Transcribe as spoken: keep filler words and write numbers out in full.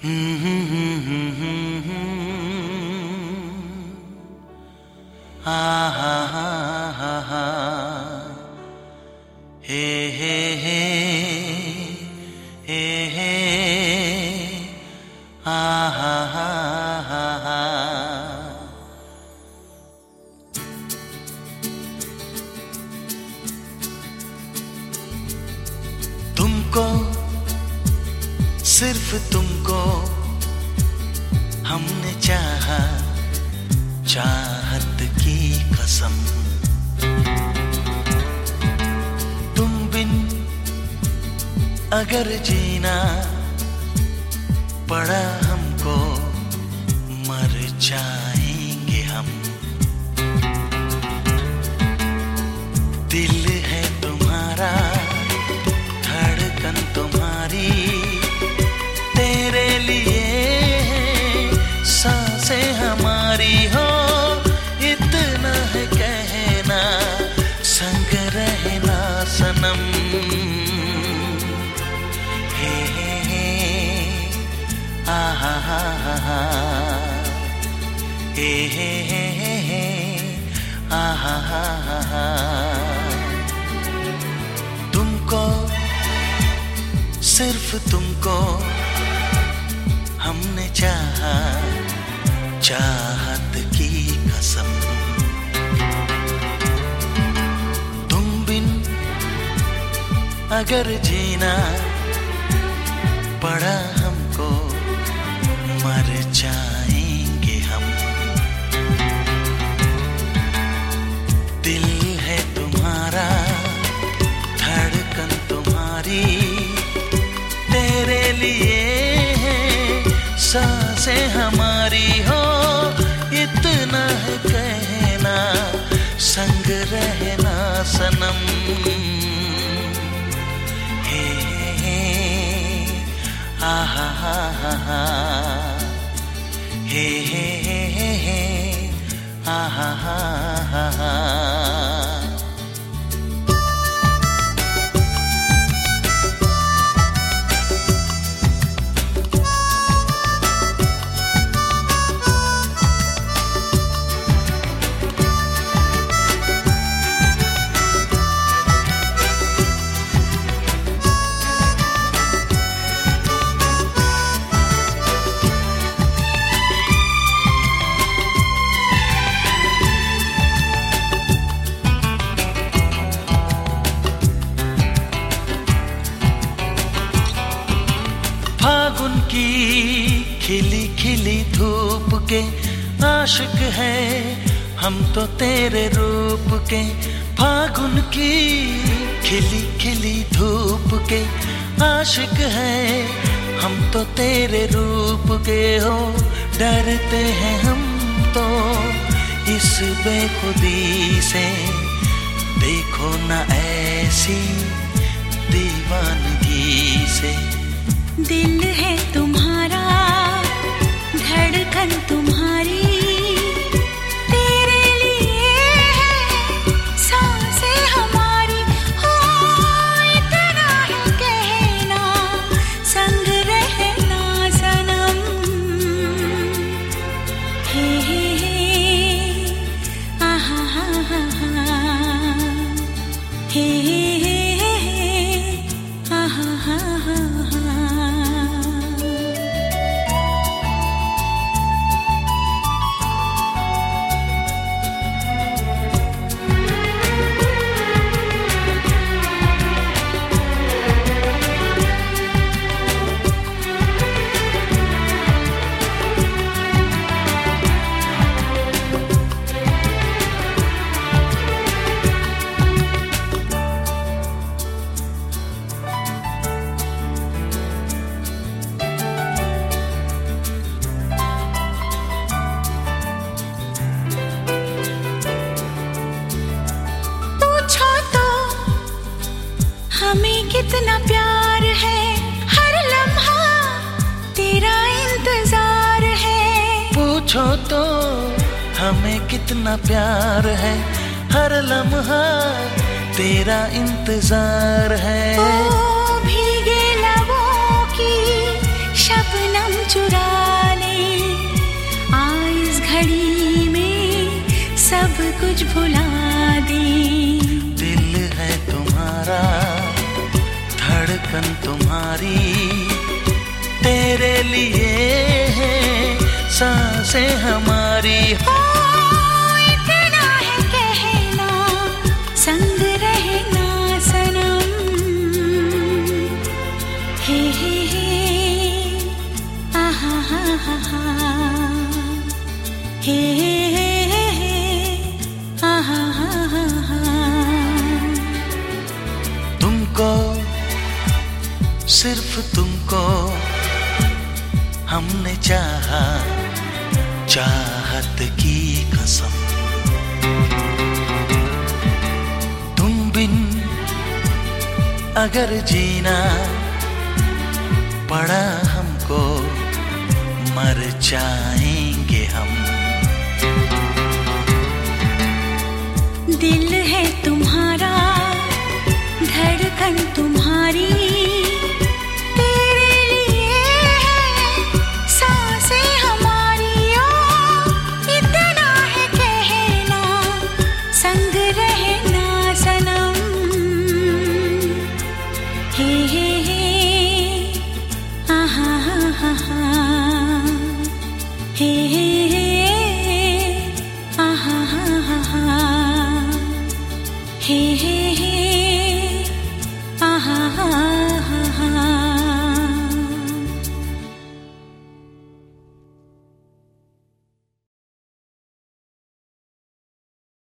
हा हा हा हा हा हे हे हे हे हे हा हा हा हा हा। तुमको, सिर्फ तुमको हमने चाहा, चाहत की कसम। तुम बिन अगर जीना पड़ा हमको, मर जाएंगे हम। दिल है तुम्हारा, धड़कन तुम्हारी, तेरे लिए सांसें हमारी हो। इतना है कहना, संग रहना सनम। हे हे हे आ हा हा हा हा हे हे हे हे आ हा हा हा हा। तुमको, सिर्फ तुमको हमने चाहा, चाहत की कसम। तुम बिन अगर जीना पड़ा हमको, मर जाएंगे हम। दिल है तुम्हारा, धड़कन तुम्हारी, तेरे लिए सांसें हमारी हो। इतना है कहना, संग रहना सनम। हे हे आ हा हा हा हा हे हे हे हे आ हा हा हा हा। फागुन की खिली खिली धूप के आशिक है हम तो तेरे रूप के। फागुन की खिली खिली धूप के आशिक है हम तो तेरे रूप के हो। डरते हैं हम तो इस बेखुदी से, देखो ना ऐसी दीवानगी से। दिल है तुम्हारा, धड़कन तुम्हारी, तेरे लिए सांसें हमारी हो। इतना है कहना, संग रहना सनम। हे हे हे आ हा हा हा हा हे हे हे आ हा हा हा हा। हमें कितना प्यार है, हर लम्हा तेरा इंतजार है। पूछो तो हमें कितना प्यार है, हर लम्हा तेरा इंतजार है। ओ भीगे लबों की शबनम चुरा भुला दें। दिल है तुम्हारा, धड़कन तुम्हारी, तेरे लिए है सांसें हमारी। हो इतना है कहना, संग रहना सनम। हे हे हे आहा हा हा हा, हे हे हे आहा हा हा हा। तुमको, सिर्फ तुमको हमने चाहा, चाहत की कसम। तुम बिन अगर जीना पड़ा हमको, मर जाएंगे हम। दिल है तुम्हारा, धड़कन तुम्हारी, तेरे लिए है सांसें हमारी। ओ इतना है कहना, संग रहना सनम। हे हे हे आहा हा हा हा, हे हे हे आहा हा हा हा, हे हे